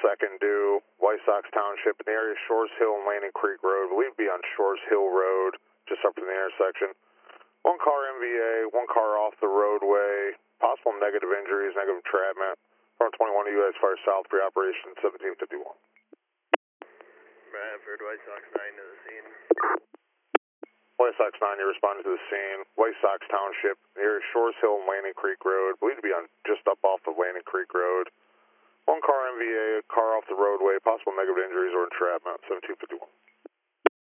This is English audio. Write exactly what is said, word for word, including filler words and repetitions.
second due, White Sox Township, in the area of Shores Hill and Landing Creek Road. Believed to be on Shores Hill Road, just up from the intersection. One car M V A, one car off the roadway, possible negative injuries, negative entrapment. From twenty-one U S Fire South, pre-operation seventeen fifty-one. Bradford, White Sox nine to the scene. White Sox nine, you responded to the scene. White Sox Township, near Shores Hill and Landing Creek Road. Believed to be on just up off of Landing Creek Road. One car M V A, car off the roadway, possible negative injuries or entrapment, seventeen fifty-one.